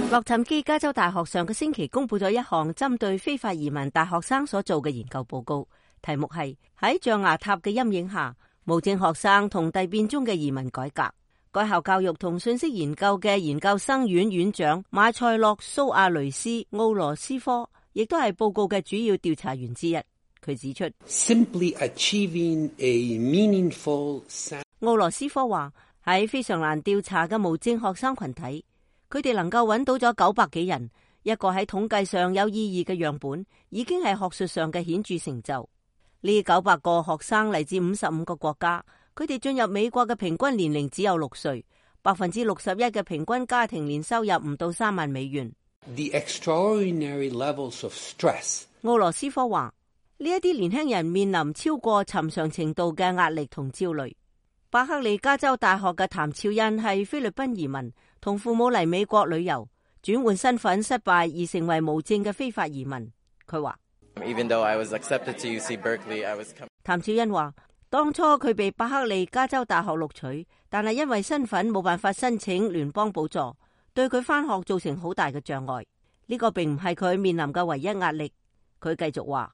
洛杉磯加州大學上個星期公布咗一項針對非法移民大學生所做嘅研究報告，題目係喺象牙塔嘅陰影下，無證學生同遞變中嘅移民改革。該校教育同信息研究嘅研究生院院長馬塞洛蘇亞雷斯奧羅斯科亦都係報告嘅主要調查員之一。佢指出，奧羅斯科話喺非常難調查嘅無證學生群體，佢哋能夠揾到咗900幾人，一個喺統計上有意義嘅樣本，已經係學術上嘅顯著成就。呢900個學生嚟自55個國家，佢哋進入美國嘅平均年齡只有6歲，61%嘅平均家庭年收入唔到3萬美元。奧羅斯科話，呢一啲年輕人面臨超過尋常程度嘅壓力同焦慮。伯克利加州大學嘅譚兆恩係菲律賓移民，同父母嚟美國旅遊，轉換身份失敗而成為無證嘅非法移民。佢話，譚兆恩話，當初佢被伯克利加州大學錄取，但係因為身份冇辦法申請聯邦補助，對佢返學造成好大嘅障礙。呢個並唔係佢面臨嘅唯一壓力。佢繼續話，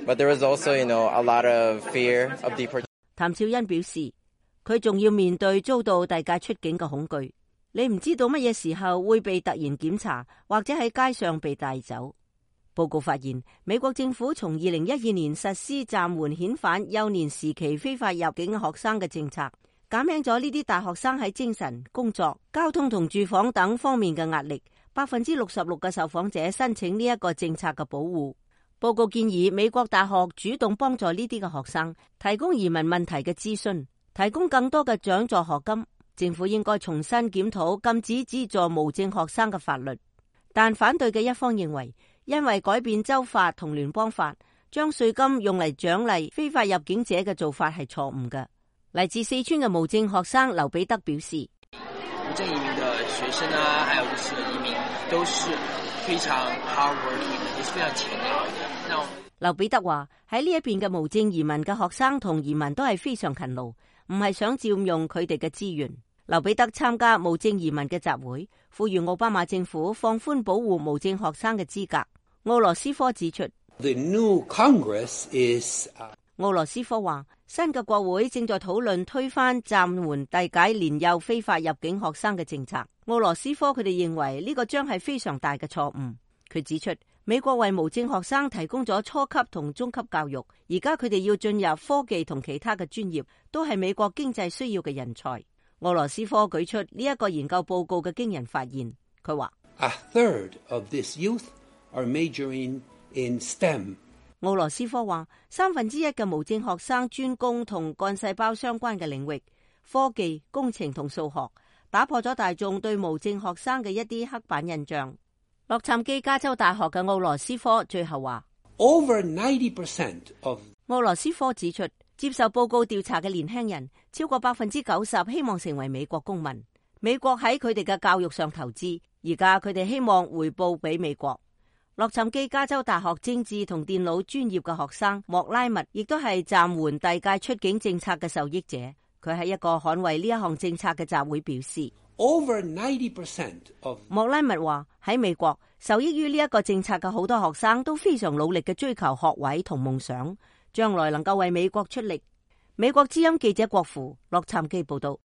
譚兆恩表示，佢仲要面對遭到遞解出境嘅恐懼。你唔知道乜嘢時候會被突然檢查，或者喺街上被帶走。報告發現，美國政府從2012年實施暫緩遣返幼年時期非法入境學生嘅政策，減輕咗呢啲大學生喺精神、工作、交通同住房等方面嘅壓力。66%嘅受訪者申請呢一個政策嘅保護。報告建議美國大學主動幫助呢啲嘅學生，提供移民問題嘅諮詢，提供更多嘅獎助學金。政府應該重新檢討禁止資助無證學生嘅法律。但反對嘅一方認為，因為改變州法同聯邦法，將稅金用嚟獎勵非法入境者嘅做法係錯誤嘅。嚟自四川嘅無證學生劉彼得表示， 無證移民的學生啊，還有就是移民都是非常 hardworking， 也是非常勤勞的。 劉彼得話，喺呢一邊嘅無證移民嘅學生同移民都係非常勤勞，唔係想佔用佢哋嘅資源。劉彼得參加無證移民嘅集會，呼籲奧巴馬政府放寬保護無證學生嘅資格。奧羅斯科指出，奧羅斯科話，新嘅國會正在討論推翻暫緩遞解年幼非法入境學生嘅政策。奧羅斯科佢哋認為呢個將係非常大嘅錯誤。佢指出，美國為無證學生提供咗初級同中級教育，而家佢哋要進入科技同其他嘅專業，都係美國經濟需要嘅人才。俄羅斯科舉出呢一個研究報告嘅驚人發現，佢話，1/3 of this youth are majoring in STEM。俄羅斯科話，1/3嘅無證學生專攻同幹細胞相關嘅領域，科技、工程同數學，打破咗大眾對無證學生嘅一啲刻板印象。洛杉磯加州大學嘅奧羅斯科最後話，Over 90% of 奧羅斯科指出，接受報告調查嘅年輕人超過90%希望成為美國公民。美國喺佢哋嘅教育上投資，而家佢哋希望回報俾美國。洛杉磯加州大學政治同電腦專業嘅學生莫拉密亦都係暫緩遞解出境政策嘅受益者。佢喺一個捍衛呢一項政策嘅集會表示，Over 90% of 莫拉密話，喺美國受益於呢一個政策嘅好多學生都非常努力嘅追求學位同夢想，將來能夠為美國出力。美國之音記者郭芙洛杉磯報道。